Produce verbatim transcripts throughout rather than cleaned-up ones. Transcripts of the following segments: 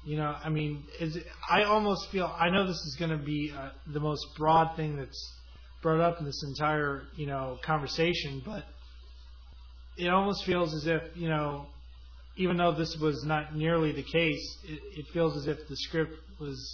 You know, I mean, is it, I almost feel, I know this is going to be uh, the most broad thing that's brought up in this entire, you know, conversation, but it almost feels as if, you know, even though this was not nearly the case, it, it feels as if the script was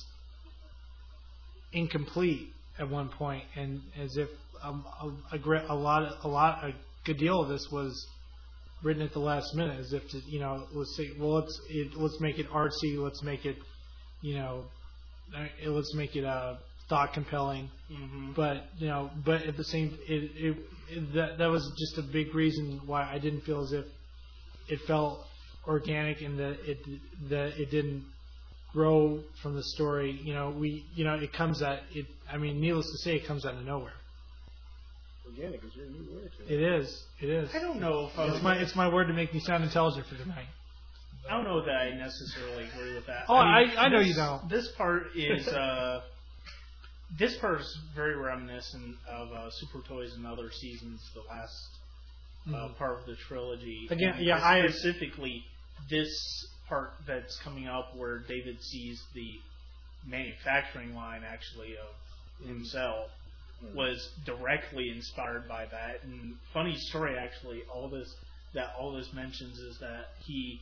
incomplete at one point, and as if um, a, a, gre- a lot, of, a lot, a good deal of this was written at the last minute, as if to, you know, let's say, well, let's it, let's make it artsy, let's make it, you know, uh, let's make it uh, thought compelling, mm-hmm. but you know, but at the same, it, it, it that that was just a big reason why I didn't feel as if it felt organic and that it that it didn't grow from the story. You know, we, you know, it comes at it. I mean, needless to say, it comes out of nowhere. Organic is your new word. It is. It is. I don't know if I it's my it's my word to make me sound intelligent for tonight. I don't know that I necessarily agree with that. Oh, I, mean, I, I know this, you don't. This part is uh, this part is very reminiscent of uh, Super Toys and Other Seasons, the last uh, mm-hmm. part of the trilogy. Again, and yeah, I specifically this part that's coming up where David sees the manufacturing line actually of himself. Mm-hmm. Was directly inspired by that. And funny story, actually, all this that all this mentions is that he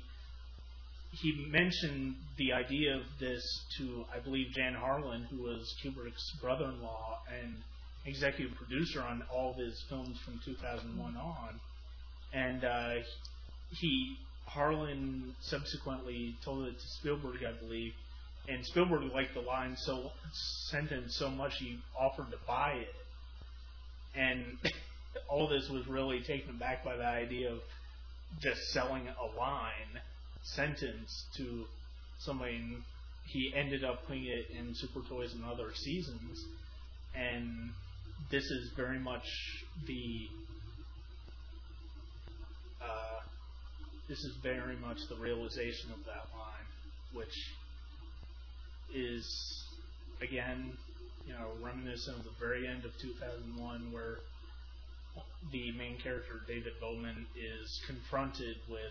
he mentioned the idea of this to, I believe, Jan Harlan, who was Kubrick's brother-in-law and executive producer on all of his films from two thousand one on. And uh, he Harlan subsequently told it to Spielberg, I believe. And Spielberg liked the line so sentence so much he offered to buy it, and all this was really taken aback by the idea of just selling a line sentence to somebody. And he ended up putting it in Super Toys and Other Seasons, and this is very much the uh, this is very much the realization of that line, which is, again, you know, reminiscent of the very end of two thousand one, where the main character, David Bowman, is confronted with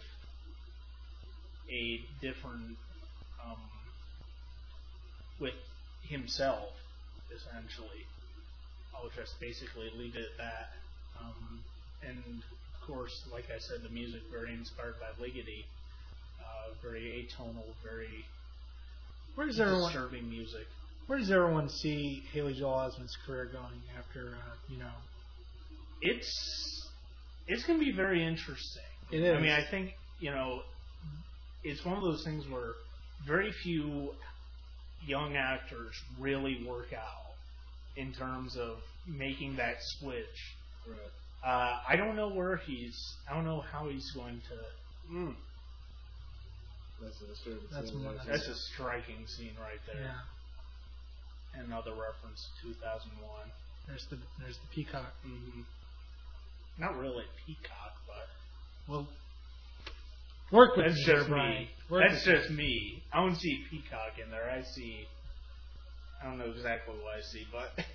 a different, um, with himself, essentially. I'll just basically leave it at that. Um, and, of course, like I said, the music very inspired by Ligeti, uh, very atonal, very Where does everyone disturbing music. Where does everyone see Haley Joel Osment's career going after uh, you know? It's it's going to be very interesting. It is. I mean, I think you know, it's one of those things where very few young actors really work out in terms of making that switch. Right. Uh, I don't know where he's. I don't know how he's going to. Mm. That's a disturbing That's scene. more- That's That's a- a striking scene right there. Yeah. Another reference to two thousand one. There's the there's the peacock. Mm-hmm. Not really peacock, but Well, work with that's me, just Brian. me. Work That's with just me. I don't see peacock in there. I see. I don't know exactly what I see, but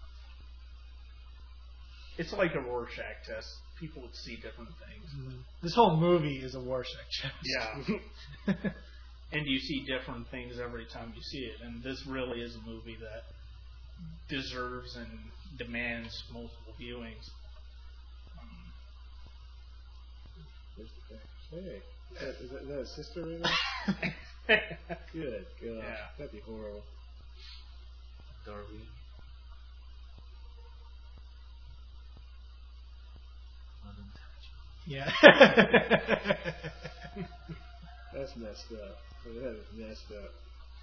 it's like a Rorschach test. People would see different things. me. This whole movie is a Rorschach test. Yeah. And you see different things every time you see it. And this really is a movie that deserves and demands multiple viewings. Um, Where's the thing? Hey, is that, is that, is that a sister right there? Good God. Yeah. That'd be horrible. Darby. Yeah. That's messed up. That is messed up.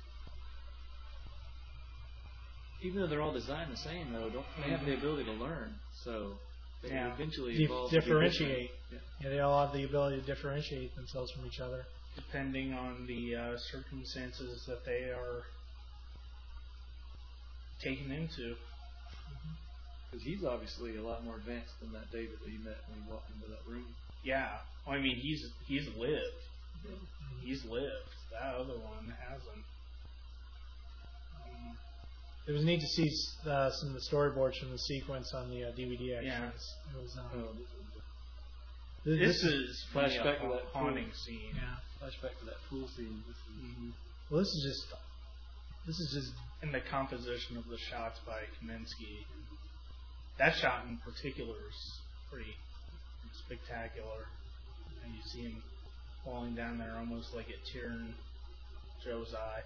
Even though they're all designed the same, though, don't they have the ability to learn? So they Yeah. eventually Dif- evolve to be differentiate. different. Yeah, they all have the ability to differentiate themselves from each other. depending on the uh, circumstances that they are taken into. Because he's obviously a lot more advanced than that David that you met when you walked into that room. Yeah, well, I mean, he's he's lived. He's lived. That other one hasn't. Um, It was neat to see uh, some of the storyboards from the sequence on the uh, D V D. Actually, Yeah. it was. Um, Oh, this is flashback funny, to a that haunting pool. scene. yeah. Flashback to that pool scene. This is, Mm-hmm. Well, this is just this is just And the composition of the shots by Kaminsky. That shot in particular is pretty spectacular. And you see him falling down there almost like it tearing Joe's eye.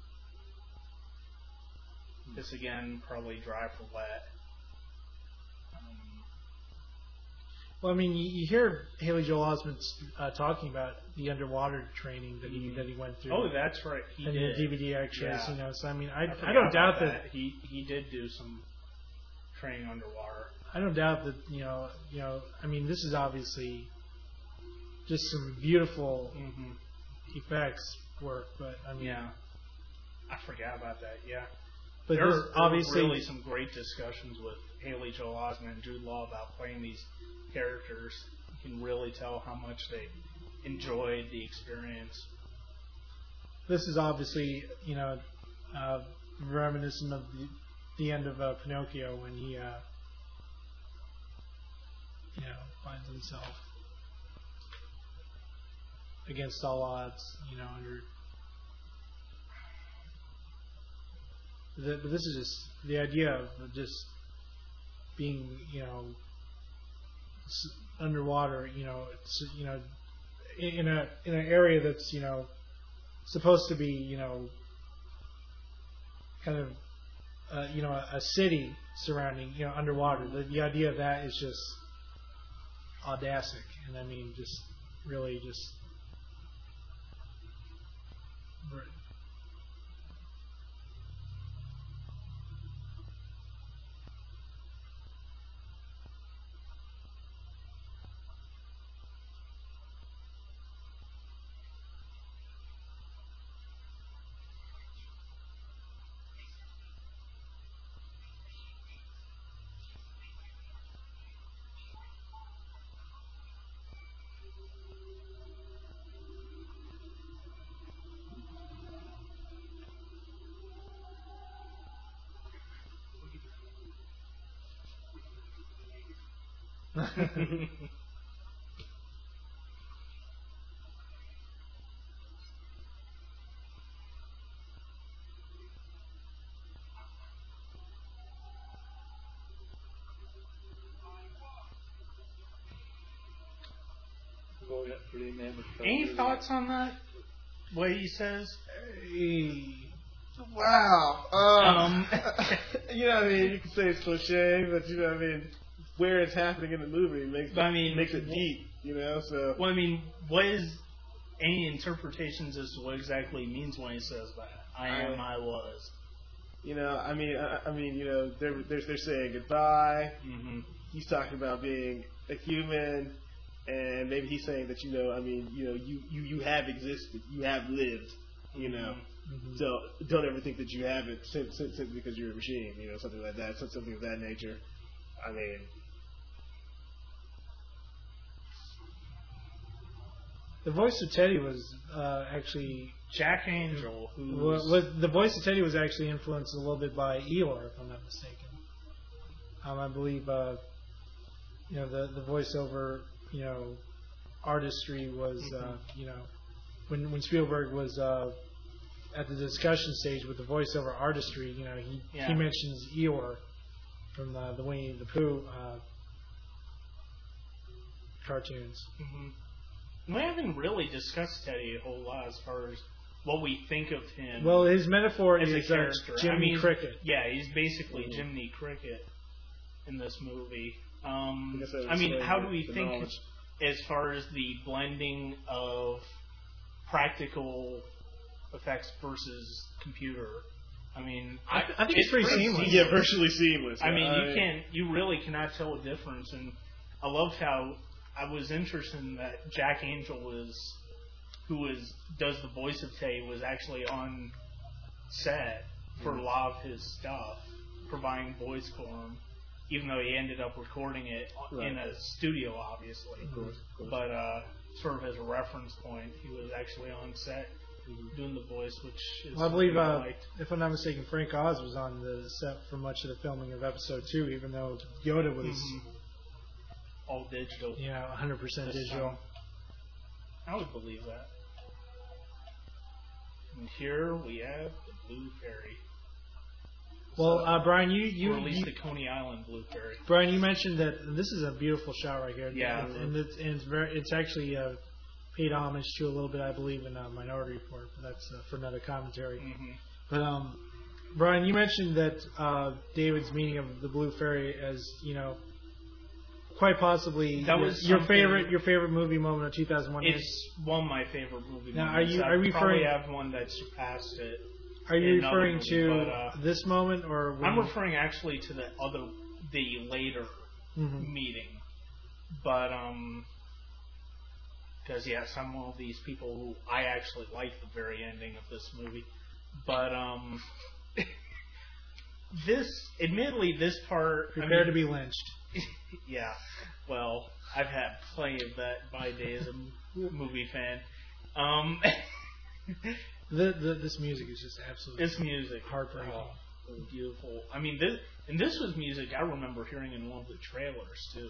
This again, probably dry for wet. Um, well, I mean, you, you hear Haley Joel Osment uh, talking about the underwater training that he that he went through. oh, that's right. He and did. the D V D extras, Yeah. you know. So I mean, I, I, I, forgot don't about doubt that. that. He he did do some training underwater. I don't doubt that you know you know. I mean, this is obviously just some beautiful Mm-hmm. effects work, but I mean, Yeah. I forgot about that. Yeah. but there this, were obviously, really some great discussions with Haley Joel Osment and Jude Law about playing these characters. You can really tell how much they enjoyed the experience. this is obviously you know uh, reminiscent of the, the end of uh, Pinocchio when he uh, you know finds himself against all odds, you know, under. The, but this is just the idea of just being, you know, s- underwater, you know, it's, you know, in in a in an area that's, you know, supposed to be, you know, kind of, uh, you know, a, a city surrounding, you know, underwater. The, the idea of that is just audacic, and I mean, just really just. Boy, got pretty enamored. Any thoughts on that? What he says? Wow. Uh, Um, you know what I mean? You can say it's cliche, but you know what I mean? Where it's happening in the movie makes I mean, makes it deep, you know? So Well, I mean, what is any interpretations as to what exactly he means when he says that? I am, I was. you know, I mean, I, I mean, you know, they're they're, they're saying goodbye. Mm-hmm. He's talking about being a human, and maybe he's saying that, you know, I mean, you know, you you, you have existed, you have lived, you know. Mhm. So don't ever think that you haven't simply, simply because you're a machine, you know, something like that, something of that nature. I mean, The voice of Teddy was uh, actually Jack Angel, who was, was the voice of Teddy was actually influenced a little bit by Eeyore, if I'm not mistaken. Um, I believe uh, you know the the voiceover, you know, artistry was uh, you know when when Spielberg was uh, at the discussion stage with the voiceover artistry, you know he Yeah. he mentions Eeyore from the, the Winnie the Pooh uh, cartoons. hmm We haven't really discussed Teddy a whole lot as far as what we think of him. Well, his metaphor as a is uh, character. Jiminy I mean, Cricket. Yeah, he's basically Jiminy Cricket in this movie. Um, I guess that I was mean, the- how do we the think knowledge. as far as the blending of practical effects versus computer? I mean, I th- I think it's pretty seamless. yeah, virtually seamless. I mean, Uh, you can you really cannot tell a difference, and I loved how I was interested in that Jack Angel is who is does the voice of Tay was actually on set for a lot of his stuff, providing voice for him, even though he ended up recording it in a studio, obviously. Of course, of course. But uh, sort of as a reference point, he was actually on set doing the voice, which is Well, I believe, really uh, liked. if I'm not mistaken, Frank Oz was on the set for much of the filming of Episode Two, even though Yoda was, Mhm. all digital. you know, one hundred percent This digital. time. I would believe that. And here we have the Blue Fairy. Well, So- uh, Brian, you you, or at least you the Coney Island Blue Fairy. Brian, you mentioned that this is a beautiful shot right here. Yeah. and, and it's and it's very it's actually uh, paid homage to a little bit, I believe, in uh, Minority Report, but that's uh, for another commentary. Mm-hmm. But um, Brian, you mentioned that uh, David's meaning of the Blue Fairy as you know, quite possibly That your, was your something- favorite your favorite movie moment of two thousand one. It's one of my favorite movie Now, are moments. you- I are you probably referring- have one that surpassed it. Are you another referring movie, to but, uh, this moment or? When I'm referring actually to the other, the later Mhm. meeting, but um, because yeah, some of these people who I actually like the very ending of this movie, but um, this, admittedly, this part, Prepare I mean, to be lynched. yeah, well, I've had plenty of that in my day as a movie fan. Um, The, the, this music is just absolutely this music, heartbreaking. oh, it was beautiful. I mean, this and this was music I remember hearing in one of the trailers too.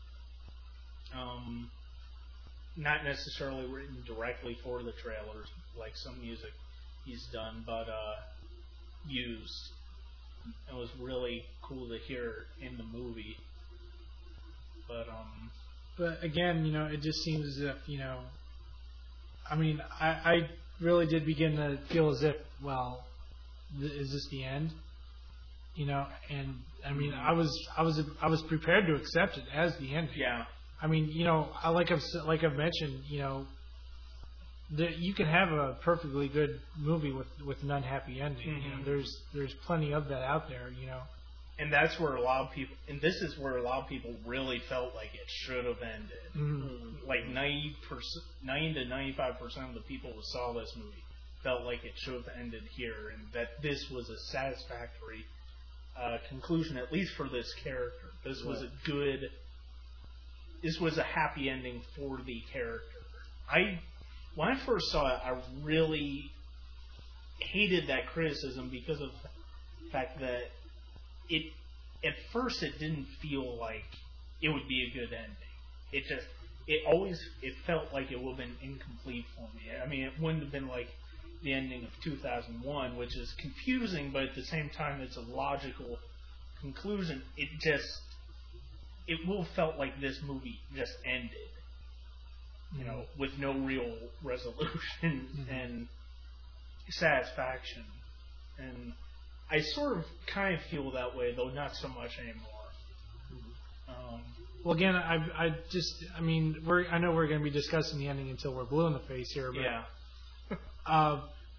Um, not necessarily written directly for the trailers, like some music he's done, but uh, used. It was really cool to hear in the movie. But um, But again, you know, it just seems as if, you know, I mean, I, I really did begin to feel as if, well, th- is this the end? You know, and I mean, I was, I was, I was prepared to accept it as the end. yeah, I mean, you know, I, like I've s- like I've mentioned, you know, that you can have a perfectly good movie with with an unhappy ending. You know, Mhm. there's there's plenty of that out there. You know. and that's where a lot of people, and this is where a lot of people really felt like it should have ended. Mhm. Like ninety percent, ninety to ninety-five percent of the people who saw this movie felt like it should have ended here, and that this was a satisfactory uh, conclusion, at least for this character. This was a good, this was a happy ending for the character. I, when I first saw it, I really hated that criticism because of the fact that it, at first, it didn't feel like it would be a good ending. It just, it always, it felt like it would have been incomplete for me. I mean, it wouldn't have been like the ending of two thousand one, which is confusing, but at the same time, it's a logical conclusion. It just, it will have felt like this movie just ended, you know, with no real resolution Mhm. and satisfaction. And I sort of kind of feel that way, though not so much anymore. Um, Well, again, I, I just, I mean, we're, I know we're going to be discussing the ending until we're blue in the face here, but, yeah. uh,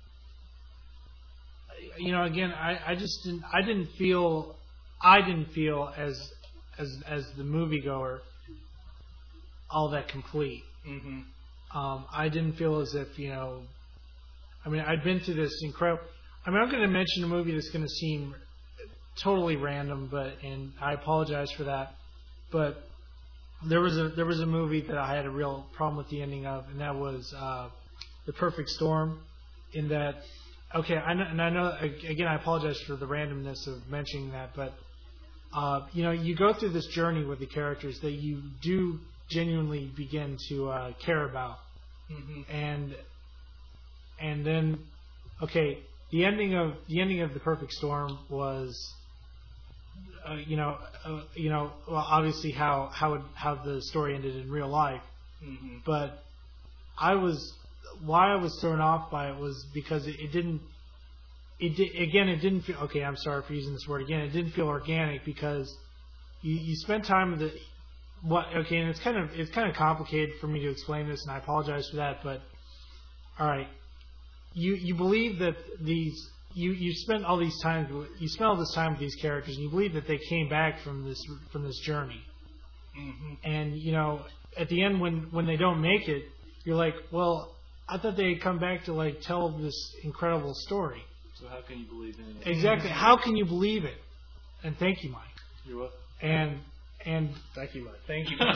you know, again, I, I just didn't, I didn't feel, I didn't feel as, as, as the moviegoer all that complete. hmm Um, I didn't feel as if, you know, I mean, I'd been through this incredible, I mean, I'm going to mention a movie that's going to seem totally random, but, and I apologize for that, but there was a, there was a movie that I had a real problem with the ending of, and that was, uh, The Perfect Storm, in that, okay, I know, and I know, again, I apologize for the randomness of mentioning that, but, uh, you know, you go through this journey with the characters that you do genuinely begin to uh, care about, hmm and and then, okay, the ending of the ending of The Perfect Storm was, uh, you know, uh, you know, well, obviously how how it, how the story ended in real life, hmm but I was why I was thrown off by it was because it, it didn't. It did, again. It didn't feel okay. I'm sorry for using this word again. It didn't feel organic because you, you spent time with the what. Okay, and it's kind of it's kind of complicated for me to explain this, and I apologize for that. But all right, you you believe that these you you spent all these time you spent all this time with these characters, and you believe that they came back from this from this journey, hmm and you know at the end when when they don't make it, you're like, well, I thought they had come back to like tell this incredible story. So how can you believe in it? Exactly. How can you believe it? And thank you, Mike. You're welcome. And and Thank you, Mike. Thank you.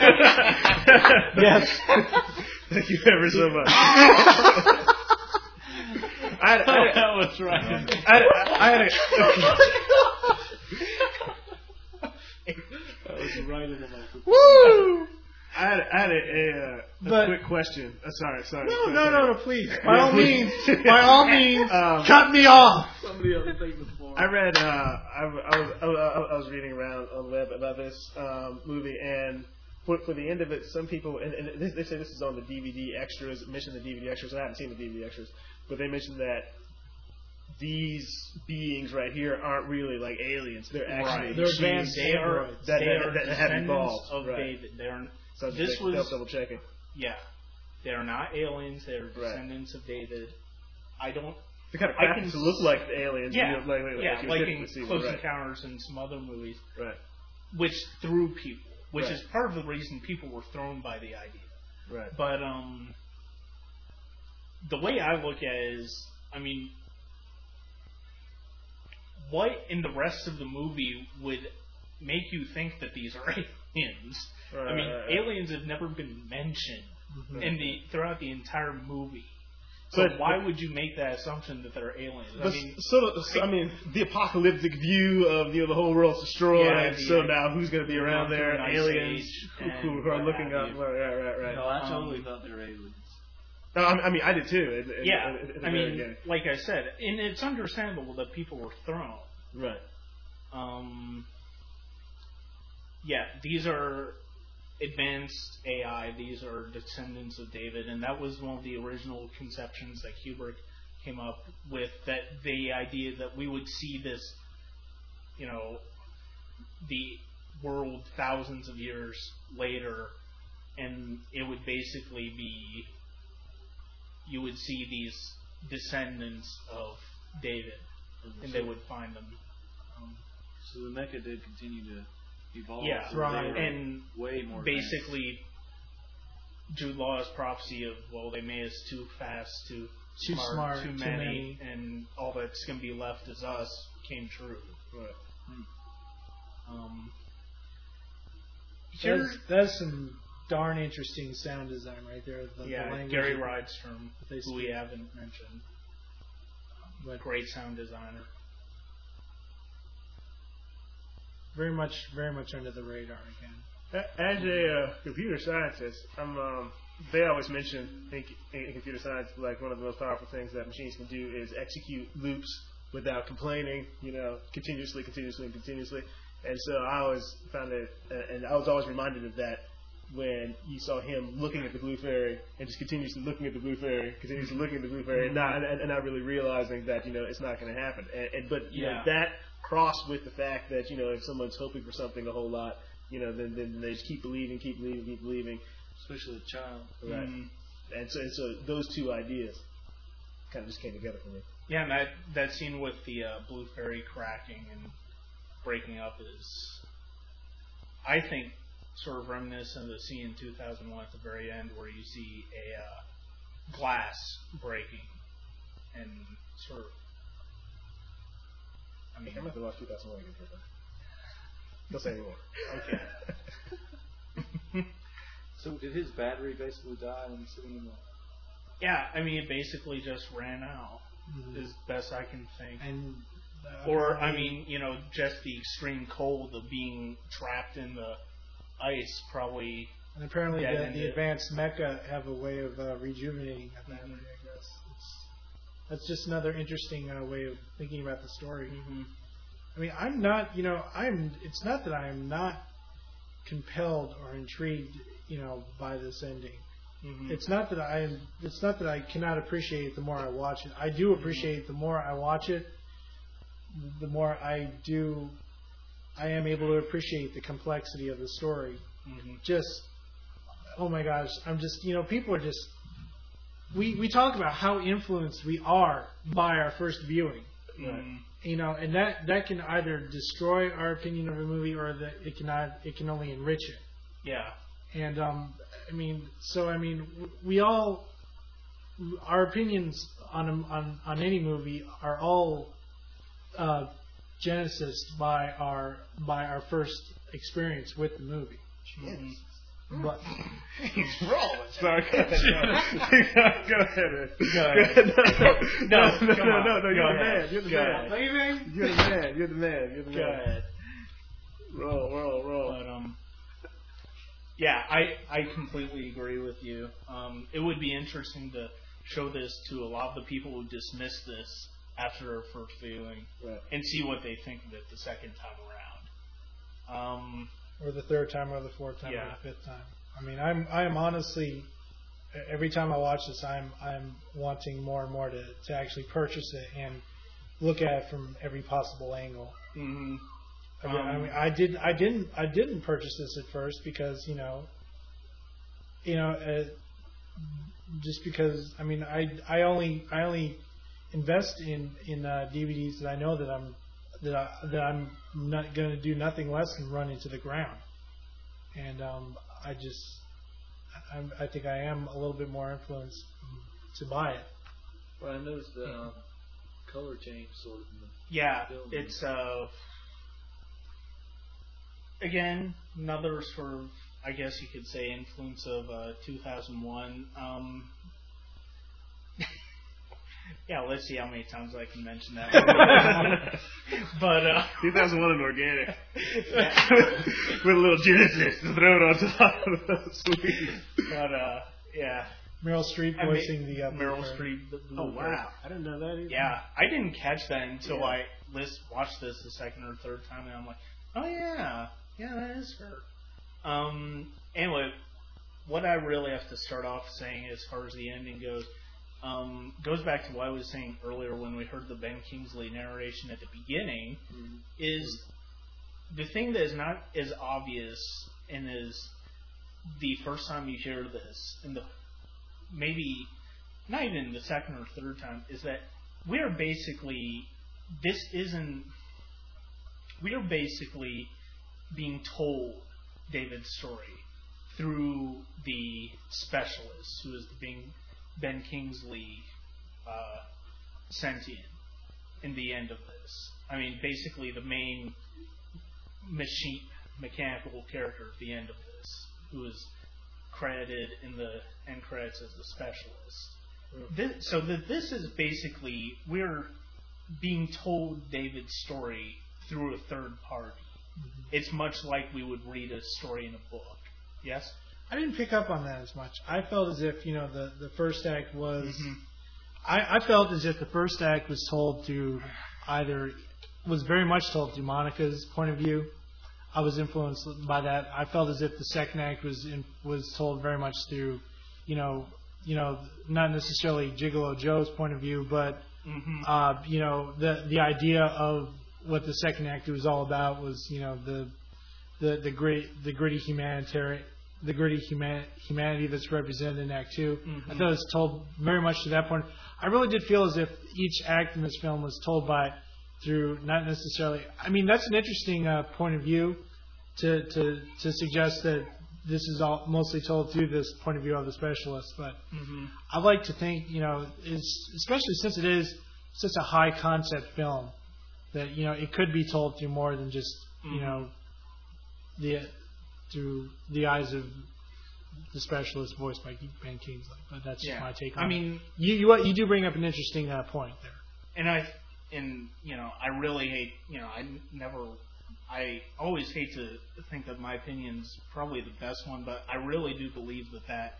yes, Thank you ever so much. I had, I had, That was right. I had, I had a, That was right in the microphone. Woo! I had, I had a, a, uh, but quick question. Uh, sorry, sorry. no, sorry, no, sorry. no, no, please, by all means, by all means, Um, cut me off. Somebody else take the floor. I read. Uh, I, I was I, was- I was reading around on the web about this um, movie, and for, for the end of it, some people and, and this, they say this is on the D V D extras. Mention the D V D extras. I haven't seen the D V D extras, but they mentioned that these beings right here aren't really like aliens. They're actually Right. They're machines advanced They are, androids. that, they that, are that, that have descendants evolved. of right. David. They are, So this just was double checking. yeah, they are not aliens. They are Right. descendants of David. I don't, They kind of I crafted can to look like the aliens. yeah, you know, like, like, yeah, you like typically in see, Close right. Encounters and some other movies, Right. which threw people, which Right. is part of the reason people were thrown by the idea. Right. But um, the way I look at it is, I mean, what in the rest of the movie would make you think that these are aliens? Right, I mean, right, right. aliens have never been mentioned in the throughout the entire movie. So But- why would you make that assumption that they're aliens? I But mean, so, so, I mean, the apocalyptic view of you know the whole world's destroyed. Yeah, the, so uh, now who's going to be around going there? through an ice Aliens age who, who, and who are what looking have up. you. Right, right, right. No, right. I totally Um, thought they were aliens. No, I, I mean, I did too. At- at- yeah, at- at the I very mean, beginning. like I said, and it's understandable that people were thrown. right. Um, yeah, these are advanced A I. These are descendants of David, and that was one of the original conceptions that Kubrick came up with. That the idea that we would see this, you know, the world thousands of years later, and it would basically be, you would see these descendants of David, and they would find them. Um, So the mecha did continue to evolve. Yeah, so they right. were and way more basically Jude Law's prophecy of, well, they made us too fast, too, Too smart, smart, too too many, many. and all that's going to be left is us, came true. Right. Um, That's, here's, that's some darn interesting sound design right there. The, the yeah, language Gary of- Rydstrom, they who we speak. haven't mentioned, But great sound designer. very much, very much under the radar again. A- As a uh, computer scientist, I'm. Um, they always mention in, in computer science, like one of the most powerful things that machines can do is execute loops without complaining. You know, continuously, continuously, and continuously. And so I always found it, uh, and I was always reminded of that when you saw him looking at the blue fairy and just continuously looking at the blue fairy, continuously looking at the blue fairy, and not and, and not really realizing that you know it's not going to happen. And, and but you Yeah. know that crossed with the fact that you know if someone's hoping for something a whole lot, you know then then they just keep believing, keep believing, keep believing, especially a child. right? Mm. And so and so those two ideas kind of just came together for me. Yeah, and that, that scene with the uh, blue fairy cracking and breaking up is, I think, sort of reminiscent of the scene in two thousand one at the very end where you see a uh, glass breaking and sort of. I mean, I'm gonna have to watch two thousand one again. for that. Don't say anymore. okay. So did his battery basically die when sitting in the? Yeah, I mean, it basically just ran out, Mhm. as best I can think. And uh, Or, I mean, you know, just the extreme cold of being trapped in the ice probably. and apparently Yeah, the, and the it- advanced mecha have a way of uh, rejuvenating that battery. I guess it's, that's just another interesting uh, way of thinking about the story. Mm-hmm. I mean, I'm not, you know, I'm. It's not that I am not compelled or intrigued, you know, by this ending. Mm-hmm. It's not that I am. It's not that I cannot appreciate it the more I watch it. I do appreciate it the more I watch it. The more I do, I am able to appreciate the complexity of the story. Mm-hmm. Just, oh my gosh, I'm just, you know, people are just. We we talk about how influenced we are by our first viewing. Mm-hmm. You know, and that, that can either destroy our opinion of a movie or that it can it can only enrich it. Yeah. And um, I mean, so I mean, we all our opinions on a, on on any movie are all uh, genesis by our by our first experience with the movie. Mm-hmm. But He's wrong. Sorry. Go ahead. Go ahead. Go ahead. No, no, no, come no, on. no, no. You're Go the ahead. man. You're the Go man. ahead. leaving. You're the man. You're the man. You're the Go man. ahead. Roll, roll, roll. But um, Yeah, I, I completely agree with you. Um, it would be interesting to show this to a lot of the people who dismissed this after their first viewing Right. and see what they think of it the second time around. Um, Or the third time, or the fourth time, Yeah. or the fifth time. I mean, I'm I am honestly, every time I watch this, I'm I'm wanting more and more to, to actually purchase it and look at it from every possible angle. mm-hmm. I mean, I, Um, mean, I did I didn't I didn't purchase this at first because you know, you know, uh, just because I mean I I only I only invest in in uh, D V Ds that I know that I'm that I, that I'm not going to do nothing less than run into the ground, and um, I just I, I think I am a little bit more influenced to buy it. But I noticed the um, color change sort of. In the Yeah, film. it's uh, again another sort of, I guess you could say, influence of uh, two thousand one. Um, yeah, let's see how many times I can mention that. but uh, two thousand one and organic. With a little Genesis to throw it on top of the sleeve. but uh, yeah, Meryl Streep I mean, voicing the uh, Meryl Bluebird. Streep. The Oh, Bluebird. wow. I didn't know that either. Yeah, I didn't catch that until Yeah. I list, watched this the second or third time, and I'm like, oh yeah, yeah, that is her. Um, anyway, what I really have to start off saying as far as the ending goes, um, goes back to what I was saying earlier when we heard the Ben Kingsley narration at the beginning, Mm-hmm. is the thing that is not as obvious and is the first time you hear this, and the maybe not even the second or third time, is that we are basically, this isn't, we are basically being told David's story through the specialist, who is being Ben Kingsley uh, sentient in the end of this. I mean, basically the main machine, mechanical character at the end of this, who is credited in the end credits as the specialist. This, so that this is basically, we're being told David's story through a third party. Mm-hmm. It's much like we would read a story in a book. Yes? I didn't pick up on that as much. I felt as if, you know, the, the first act was... Mhm. I, I felt as if the first act was told through either... was very much told through Monica's point of view. I was influenced by that. I felt as if the second act was in, was told very much through, you know, you know, not necessarily Gigolo Joe's point of view, but, Mm-hmm. uh, you know, the the idea of what the second act was all about was, you know, the the the great the gritty humanitarian the gritty human, humanity that's represented in Act Two. Mm-hmm. I thought it was told very much to that point. I really did feel as if each act in this film was told by through not necessarily. I mean, that's an interesting uh, point of view to to to suggest that this is all mostly told through this point of view of the specialist. But Mm-hmm. I like to think, you know, it's, especially since it is such a high concept film, that, you know, it could be told through more than just, you Mhm. know, the through the eyes of the specialist voiced by Ben Kingsley. But that's Yeah. my take on I it. mean, You, you you do bring up an interesting uh, point there. and I, and, you know, I really hate, you know, I never, I always hate to think that my opinion's probably the best one, but I really do believe that that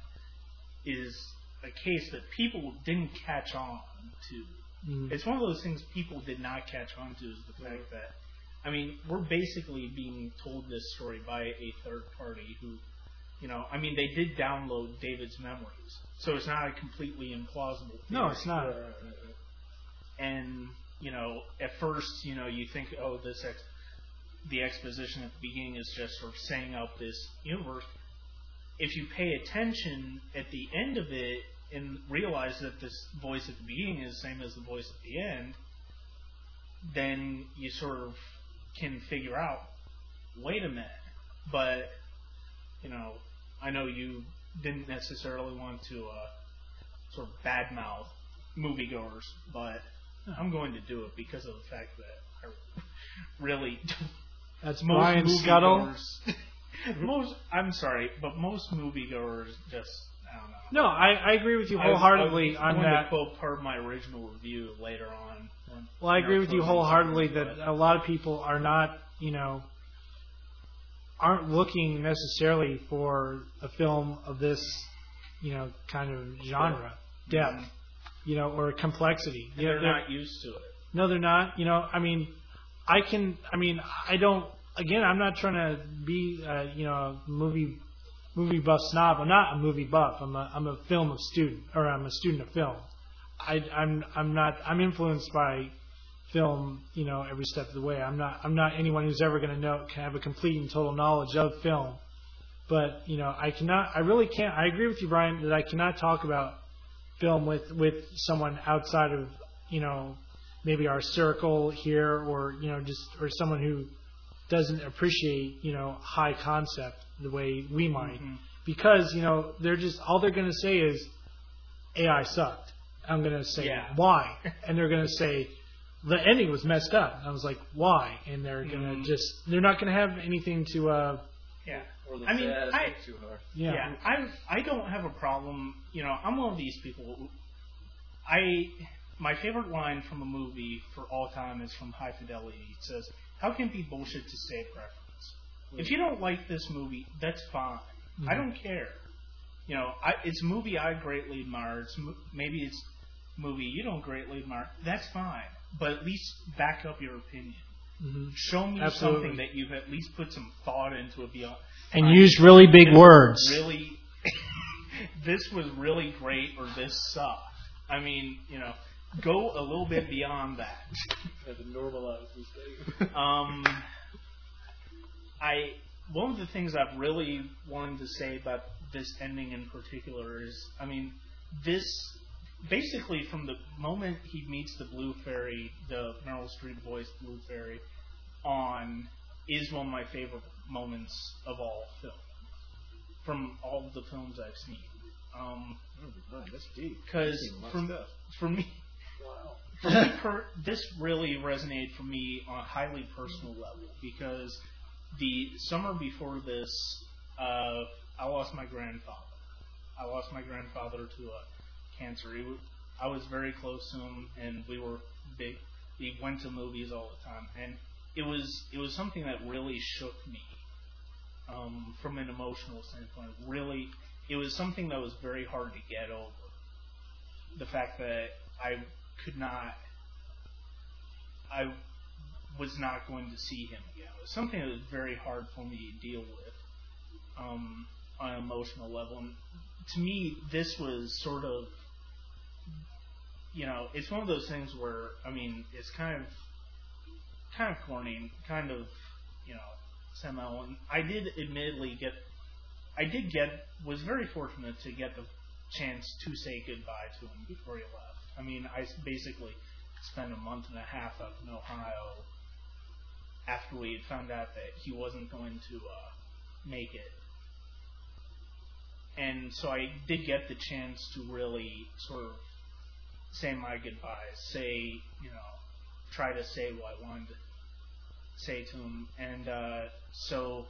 is a case that people didn't catch on to. Mm. It's one of those things people did not catch on to, is the fact that, I mean, we're basically being told this story by a third party who, you know, I mean, they did download David's memories, so it's not a completely implausible theory. No, it's not. And, you know, at first, you know, you think, oh, this ex- the exposition at the beginning is just sort of setting up this universe. If you pay attention at the end of it and realize that this voice at the beginning is the same as the voice at the end, then you sort of can figure out, wait a minute, but, you know, I know you didn't necessarily want to uh, sort of badmouth moviegoers, but I'm going to do it because of the fact that I really That's most Brian Scuttle. moviegoers- most, I'm sorry, but most moviegoers just, I don't know. No, I, I agree with you wholeheartedly I, I, on I'm that. going to quote part of my original review later on. when- Well, I when agree our with you closing wholeheartedly argument, that a lot of people are not, you know, aren't looking necessarily for a film of this, you know, kind of genre, depth, Mhm. you know, or complexity. And You know, they're they're- not used to it. No, they're not. You know, I mean, I can. I mean, I don't. Again, I'm not trying to be, uh, you know, a movie movie buff snob. I'm not a movie buff. I'm a I'm a film of student, or I'm a student of film. I, I'm I'm not. I'm influenced by film, you know, every step of the way. I'm not. I'm not anyone who's ever going to know can have a complete and total knowledge of film. But you know, I cannot. I really can't. I agree with you, Brian, that I cannot talk about film with with someone outside of, you know, maybe our circle here, or you know, just or someone who doesn't appreciate, you know, high concept the way we might, Mhm. because you know they're just all they're going to say is A I sucked. I'm going to say Yeah. why, and they're going to say the ending was messed up. And I was like, why? And they're going to Mhm. just they're not going to have anything to uh Yeah. Or the I mean, sad I- hit too hard. yeah. Yeah, I I don't have a problem. You know, I'm one of these people. Who, I my favorite line from a movie for all time is from High Fidelity. It says, "How can it be bullshit to say preference? If you don't like this movie, that's fine. I Mhm. don't care. You know, I, it's a movie I greatly admire. It's mo- maybe it's a movie you don't greatly admire. That's fine. But at least back up your opinion. Mhm. Show me Absolutely. something that you've at least put some thought into it beyond." And Fine. use really big This words. Really, this was really great, or this sucked. I mean, you know, go a little bit beyond that. Had to normalize this thing. Um, I one of the things I've really wanted to say about this ending in particular is, I mean, this basically from the moment he meets the Blue Fairy, the Meryl Streep voiced Blue Fairy, on is one of my favorite moments of all film. From all of the films I've seen. Um, Oh, that's deep. Because Seen a lot of for, stuff. for me, Wow. for me per, this really resonated for me on a highly personal level, because the summer before this, uh, I lost my grandfather. I lost my grandfather to a cancer. He was, I was very close to him, and we were big. We went to movies all the time, and it was it was something that really shook me um, from an emotional standpoint. Really, it was something that was very hard to get over. The fact that I could not, I was not going to see him again. It was something that was very hard for me to deal with um, on an emotional level. And to me, this was sort of, you know, it's one of those things where, I mean, it's kind of, kind of corny, and kind of, you know, sentimental. And I did admittedly get, I did get, was very fortunate to get the chance to say goodbye to him before he left. I mean, I basically spent a month and a half up in Ohio after we had found out that he wasn't going to uh, make it. And so I did get the chance to really sort of say my goodbyes, say, you know, try to say what I wanted to say to him. And uh, so,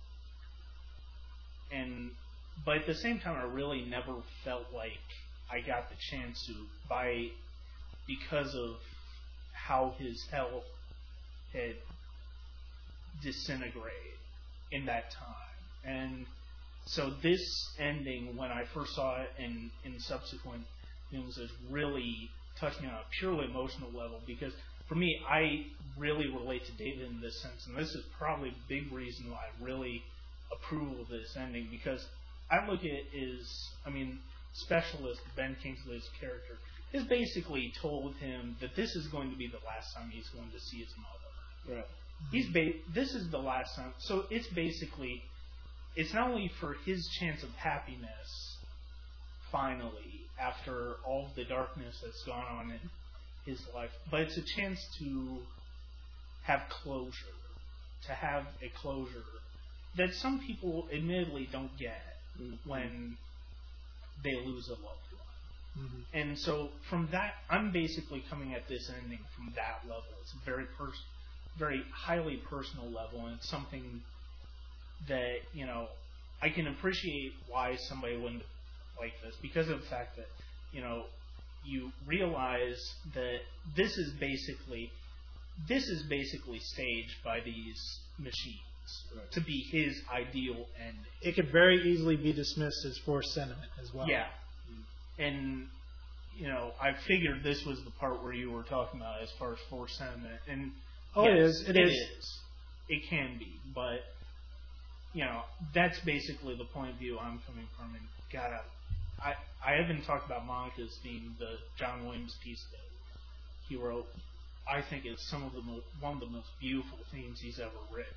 and, but at the same time, I really never felt like I got the chance to, by, because of how his health had disintegrated in that time. And so this ending, when I first saw it in, in subsequent films, has really touched me on a purely emotional level, because for me, I really relate to David in this sense, and this is probably a big reason why I really approve of this ending, because I look at it as, I mean, Specialist Ben Kingsley's character is basically told him that this is going to be the last time he's going to see his mother. Right. He's ba- this is the last time, so it's basically, it's not only for his chance of happiness, finally, after all of the darkness that's gone on in his life, but it's a chance to have closure, to have a closure that some people admittedly don't get Mm-hmm. when they lose a loved one. Mhm. And so from that, I'm basically coming at this ending from that level. It's a very pers- very highly personal level, and it's something that, you know, I can appreciate why somebody wouldn't like this, because of the fact that, you know, you realize that this is basically this is basically staged by these machines. Right. to be his ideal ending. It could very easily be dismissed as forced sentiment as well. Yeah. And, you know, I figured this was the part where you were talking about as far as forced sentiment. And Oh, yes, it is. It, it is. is. It can be. But, you know, that's basically the point of view I'm coming from. And, God, I, I, I haven't talked about Monica's theme, the John Williams piece that he wrote. I think it's some of the mo- one of the most beautiful themes he's ever written.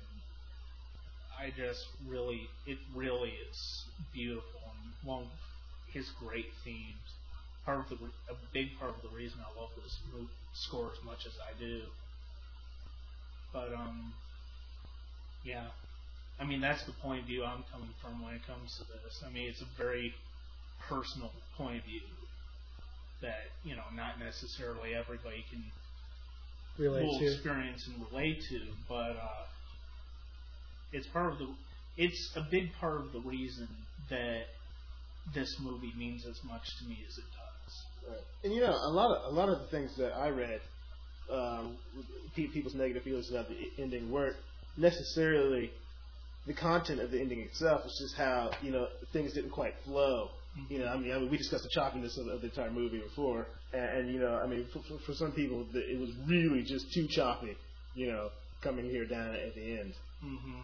I just really, it really is beautiful and one of his great themes. Part of the, a big part of the reason I love this mo- score as much as I do. But um, yeah, I mean that's the point of view I'm coming from when it comes to this. I mean it's a very personal point of view that you know not necessarily everybody can Relate will to. experience and relate to, but uh, it's part of the. It's a big part of the reason that this movie means as much to me as it does. Right. And you know, a lot of a lot of the things that I read, um, pe- people's negative feelings about the ending weren't necessarily the content of the ending itself. It's just how you know things didn't quite flow. You know, I mean, I mean, we discussed the choppiness of, of the entire movie before, and, and you know, I mean, for, for, for some people, the, it was really just too choppy. You know, coming here down at the end. Mm-hmm.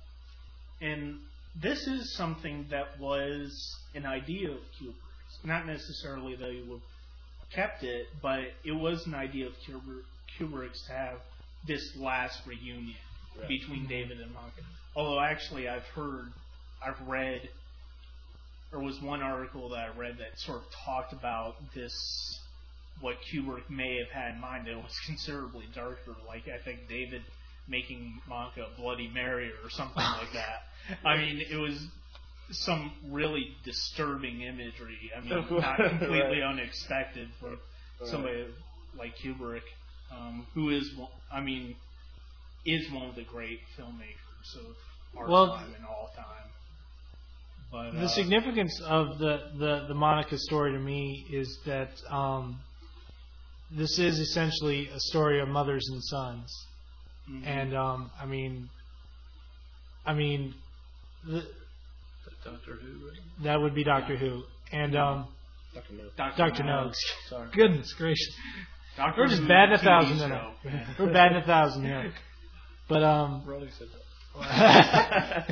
And this is something that was an idea of Kubrick's. Not necessarily that he would have kept it, but it was an idea of Kubrick, Kubrick's to have this last reunion Right. between David and Monica. Although, actually, I've heard, I've read, there was one article that I read that sort of talked about this, what Kubrick may have had in mind. It was considerably darker. Like, I think David making Monica a Bloody Mary or something like that. I mean, it was some really disturbing imagery. I mean, not completely Right. unexpected for somebody like Kubrick, um, who is, one- I mean, is one of the great filmmakers of our Well, time and all time. But, The uh, significance of the, the, the Monica story to me is that um, this is essentially a story of mothers and sons. mhm. And um, I mean, I mean, the, Doctor Who, right? that would be Doctor Who. And um, Doctor No. Doctor Noakes. Sorry. Goodness gracious, Doctor we're just Who batting a T V thousand show. tonight. We're batting a thousand here. But um, Ronnie said that.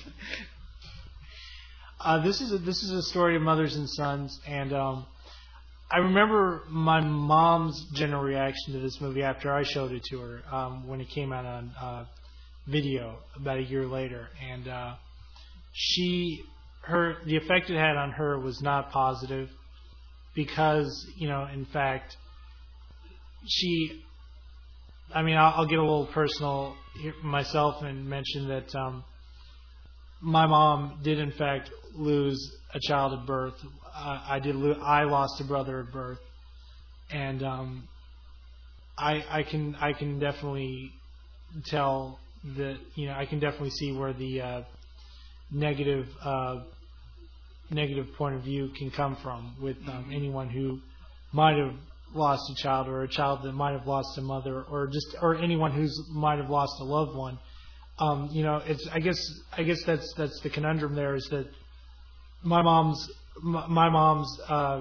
uh, this is a, this is a story of mothers and sons, and um, I remember my mom's general reaction to this movie after I showed it to her um, when it came out on uh, video about a year later, and uh, she her the effect it had on her was not positive because you know in fact she. I mean, I'll, I'll get a little personal here myself and mention that um, my mom did, in fact, lose a child at birth. Uh, I did. Lo- I lost a brother at birth, and um, I, I can I can definitely tell that you know I can definitely see where the uh, negative uh, negative point of view can come from with um, anyone who might have lost a child or a child that might have lost a mother or just or anyone who's might have lost a loved one. Um, you know, it's I guess I guess that's that's the conundrum there is that my mom's my, my mom's uh,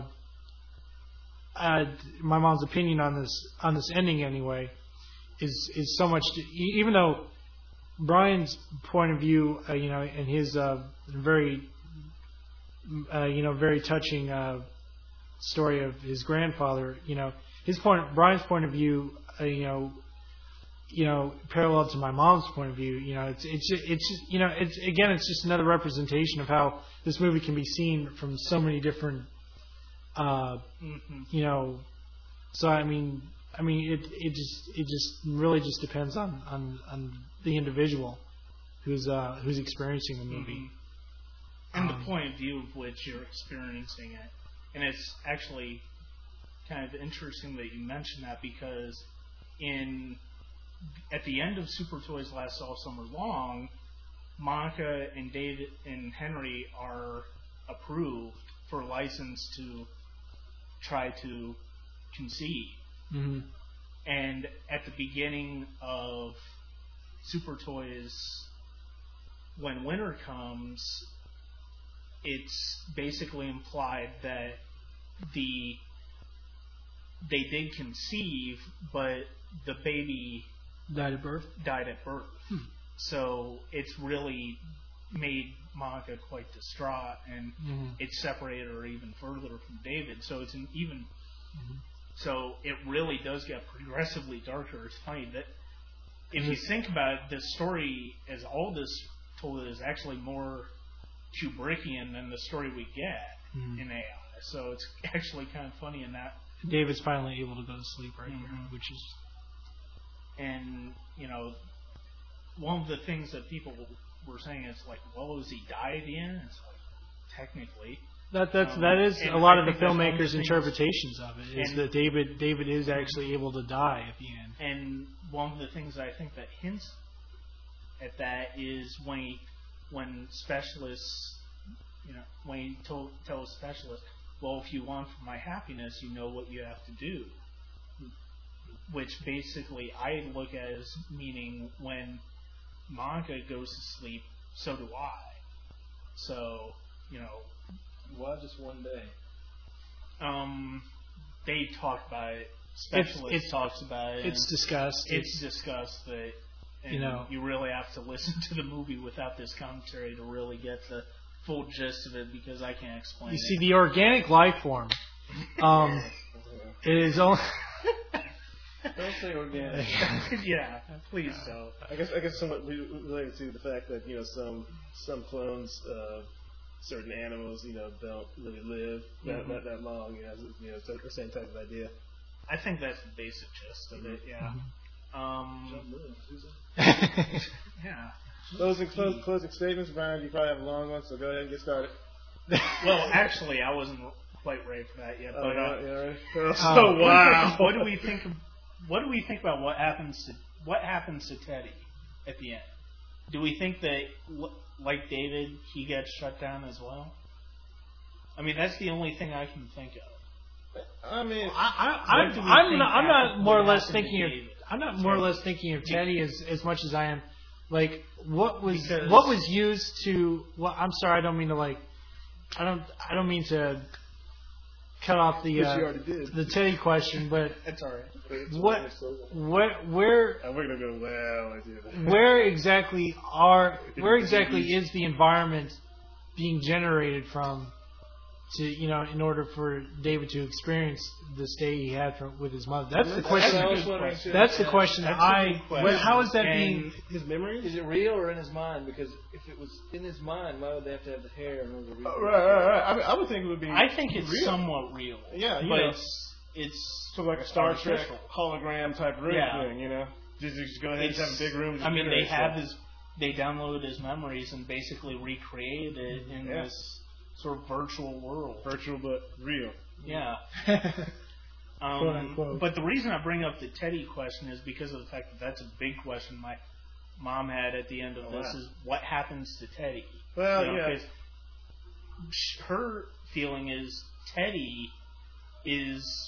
uh, my mom's opinion on this on this ending anyway is is so much to, e- even though Brian's point of view uh, you know and his uh, very uh, you know very touching uh, story of his grandfather, you know, his point, Brian's point of view, uh, you know, you know, parallel to my mom's point of view, you know, it's it's just, it's just, you know, it's again, it's just another representation of how this movie can be seen from so many different, uh, Mm-hmm. you know, so I mean, I mean, it it just it just really just depends on on, on the individual who's uh, who's experiencing the movie. Mm-hmm. And Um, the point of view of which you're experiencing it. And it's actually kind of interesting that you mentioned that because in at the end of Super Toys Last All Summer Long, Monica and David and Henry are approved for a license to try to conceive. Mm-hmm. And at the beginning of Super Toys when winter comes, it's basically implied that the they did conceive, but the baby Died at birth. died at birth. Hmm. So it's really made Monica quite distraught, and Mm-hmm. it separated her even further from David. So it's an even. Mm-hmm. So it really does get progressively darker. It's funny that if Mm-hmm. you think about it, the story as all this told is actually more Kubrickian than the story we get Mhm. in A I. So it's actually kind of funny in that. David's finally able to go to sleep right here, Mhm. which is And, you know, one of the things that people were saying is like, well, does he die at the end? It's like, technically. that. That's Um, that is and a lot I of the think that's one of the filmmakers' things- interpretations of it. Is And- that David David is actually able to die at the end. And one of the things I think that hints at that is when he, when specialists, you know, when he told, tells specialists, well, if you want for my happiness, you know what you have to do. Which basically I look at as meaning when Monica goes to sleep, so do I. So, you know, Why just one day? um, they talk about it. Specialist it's- talks about it. It's and discussed. it's discussed that, and You know- you really have to listen to the movie without this commentary to really get the full gist of it, because I can't explain You it. see, the organic life form um, is only. Don't say organic. Yeah, please don't. I guess I guess somewhat re- related to the fact that you know some some clones of certain animals you know don't really live that Mhm. that, that long. You know, it's- you know, it's the same type of idea. I think that's the basic gist of it. Yeah. Mm-hmm. Um. Yeah. Closing close, closing statements, Brian. You probably have a long one, so go ahead and get started. Well, actually, I wasn't quite ready for that yet. Oh, But yeah, uh, yeah, right. Oh, Oh. so wow. what do we think? Of, what do we think about what happens to what happens to Teddy at the end? Do we think that, l- like David, he gets shut down as well? I mean, that's the only thing I can think of. I mean, I, I, What I'm, do we I'm think not. I'm not happened- more or what less happened to thinking of. David? I'm not more or less thinking of Teddy as as much as I am. Like what was Because- what was used to. Well, I'm sorry. I don't mean to like. I don't. I don't mean to cut off the which uh, you already did. the Teddy question, but That's all right. what where where Uh, we're gonna go well. I do that. where exactly are where exactly is the environment being generated from to you know in order for David to experience the stay he had from, with his mother? That's the question. a good question. That's the question that That's a I. good question. But how is that And being? His memories. Is it real or in his mind? Because if it was in his mind, why would they have to have the hair in order to read Oh, it? right, right, right. I, mean, I would think it would be. I think it's real. somewhat real. Yeah, you but know. it's it's So like a Star Trek artificial. hologram type room Yeah. thing, you know? Just, just go ahead and It's- have a big room. I mean, they generate have stuff. his, they downloaded his memories and basically recreated it in Yeah. this sort of virtual world. virtual but real. Yeah. Um, Quote, unquote. But the reason I bring up the Teddy question is because of the fact that that's a big question my mom had at the end of Oh, this wow. is what happens to Teddy? Well, You know, yeah. 'cause sh- her feeling is Teddy is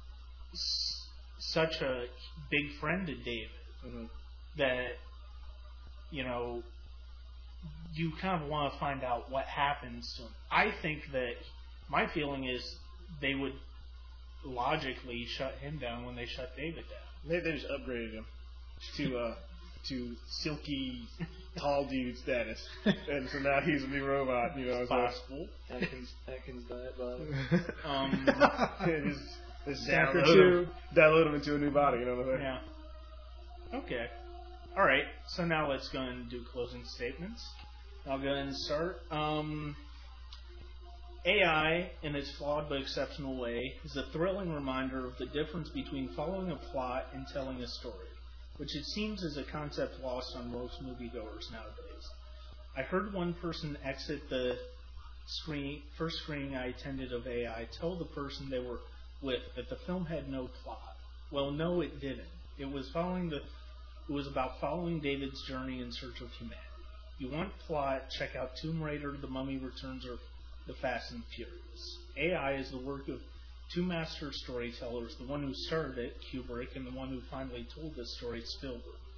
s- such a big friend to David Mhm. that, you know, you kind of want to find out what happens to him. I think that my feeling is they would logically shut him down when they shut David down. Maybe they just upgraded him to uh, to silky, tall dude status, and so now he's a new robot. You know, It's so possible. Atkins, Atkins diet body. Um, just, just Chapter download two. him, download him into a new body. You know what I'm saying? yeah. Okay. All right. So now let's go and do closing statements. I'll go ahead and start. Um, A I, in its flawed but exceptional way, is a thrilling reminder of the difference between following a plot and telling a story, which it seems is a concept lost on most moviegoers nowadays. I heard one person exit the screen, first screening I attended of A I tell the person they were with that the film had no plot. Well, no, it didn't. It was following the. It was about following David's journey in search of humanity. You want plot? Check out Tomb Raider, The Mummy Returns, or The Fast and Furious. A I is the work of two master storytellers, the one who started it, Kubrick, and the one who finally told this story, Spielberg.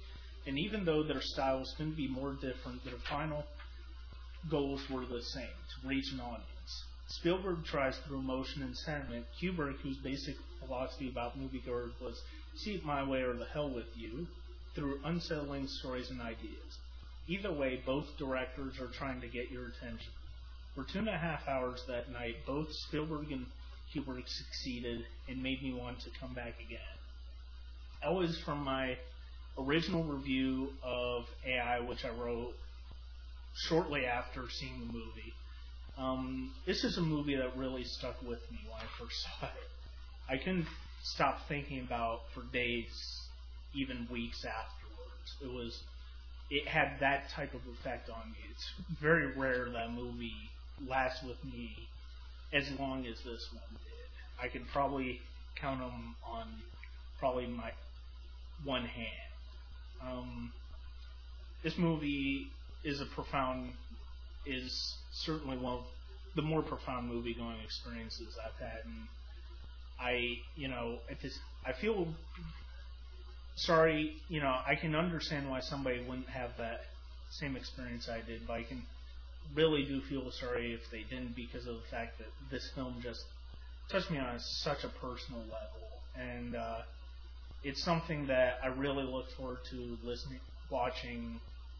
And even though their styles couldn't be more different, their final goals were the same, to reach an audience. Spielberg tries through emotion and sentiment. Kubrick, whose basic philosophy about moviegoers was see it my way or the hell with you, through unsettling stories and ideas. Either way, both directors are trying to get your attention. For two and a half hours that night, both Spielberg and Kubrick succeeded and made me want to come back again. That was from my original review of A I, which I wrote shortly after seeing the movie. Um, this is a movie that really stuck with me when I first saw it. I couldn't stop thinking about for days, even weeks afterwards. It was, it had that type of effect on me. It's very rare that a movie lasts with me as long as this one did. I could probably count them on probably my one hand. Um, this movie is a profound, is certainly one of the more profound movie-going experiences I've had, and I, you know, at this, I feel sorry, you know, I can understand why somebody wouldn't have that same experience I did, but I can really do feel sorry if they didn't, because of the fact that this film just touched me on such a personal level, and uh, it's something that I really look forward to listening, watching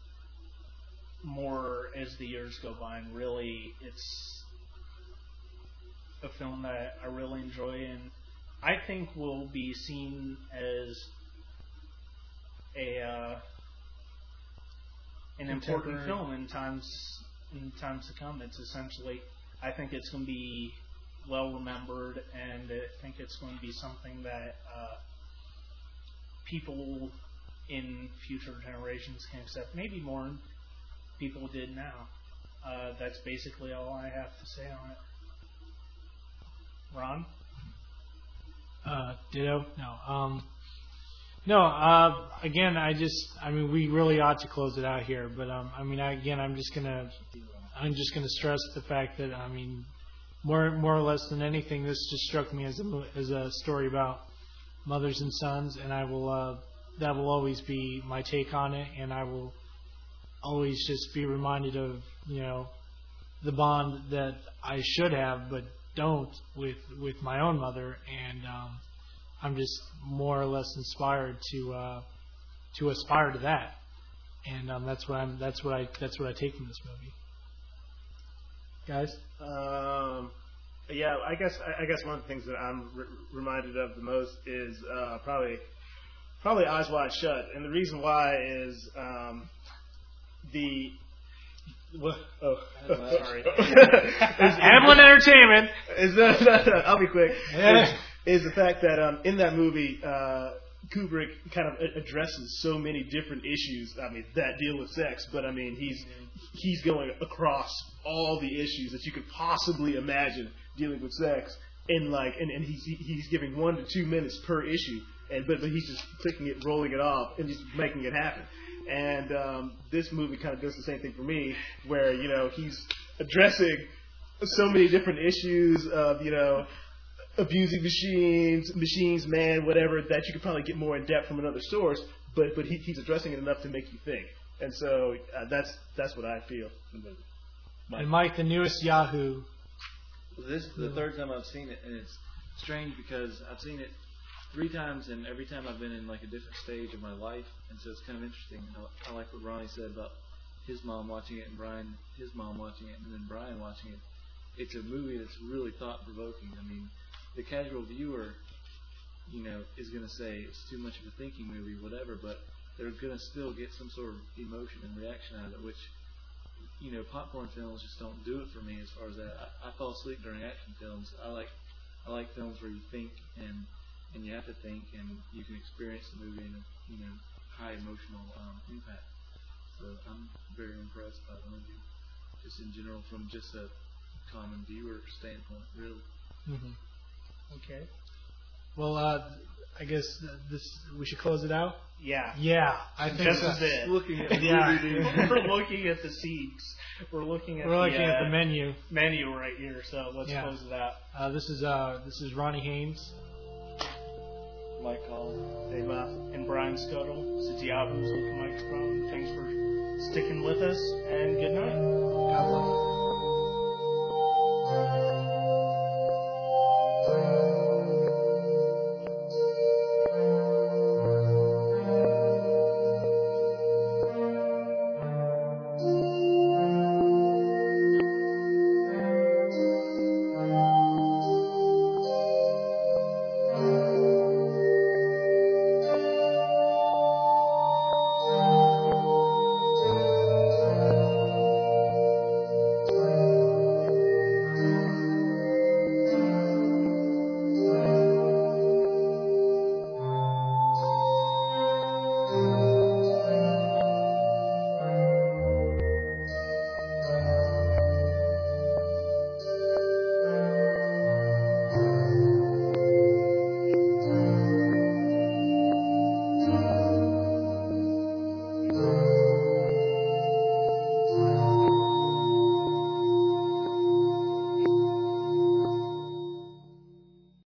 more as the years go by, and really, it's a film that I really enjoy, and I think will be seen as a uh, an important film in times in times to come. It's essentially, I think it's going to be well remembered, and I think it's going to be something that uh, people in future generations can accept, maybe more than people did now. Uh, that's basically all I have to say on it. Ron? Uh, ditto? No. Um, no, uh, again, I just, I mean, we really ought to close it out here, but, um, I mean, I, again, I'm just gonna, I'm just gonna stress the fact that, I mean, more, more or less than anything, this just struck me as a, as a story about mothers and sons, and I will, uh, that will always be my take on it, and I will always just be reminded of, you know, the bond that I should have, but don't with with my own mother, and um, I'm just more or less inspired to uh, to aspire to that, and um, that's what I'm that's what I that's what I take from this movie. Guys, Um, yeah, I guess I guess one of the things that I'm re- reminded of the most is uh, probably probably Eyes Wide Shut, and the reason why is um, the What? Oh, sorry. Amblin Entertainment. Is that, no, no, I'll be quick. Is, is the fact that um, in that movie, uh, Kubrick kind of addresses so many different issues. I mean, that deal with sex, but I mean, he's he's going across all the issues that you could possibly imagine dealing with sex, and like, and, and he's he's giving one to two minutes per issue, and but, but he's just clicking it, rolling it off, and just making it happen. And um, this movie kind of does the same thing for me, where, you know, he's addressing so many different issues of, you know, abusing machines, machines, man, whatever, that you could probably get more in depth from another source, but but he, he's addressing it enough to make you think. And so uh, that's that's what I feel. Mike. And Mike, the newest Yahoo. This is the third time I've seen it, and it's strange because I've seen it three times, and every time I've been in like a different stage of my life, and so it's kind of interesting. I, I like what Ronnie said about his mom watching it, and Brian, his mom watching it, and then Brian watching it. It's a movie that's really thought-provoking. I mean, the casual viewer, you know, is going to say it's too much of a thinking movie, whatever, but they're going to still get some sort of emotion and reaction out of it, which, you know, popcorn films just don't do it for me as far as that. I, I fall asleep during action films. I like I like films where you think and and you have to think, and you can experience the movie in a, you know, high emotional um, impact. So I'm very impressed by the movie, just in general, from just a common viewer standpoint, really. Mm-hmm. Okay. Well, uh, I guess this we should close it out. Yeah. Yeah, I think this so. is it. Looking at the yeah. movie, We're looking at the seats. We're looking at We're the, looking uh, at the menu. menu right here. So let's Yeah. close it out. Uh, this is uh, this is Ronnie Haynes. Mike Collins. Dave Moss. And Brian Scuttle. This is Yahoo's Open Microphone. Thanks for sticking with us, and good night. God bless.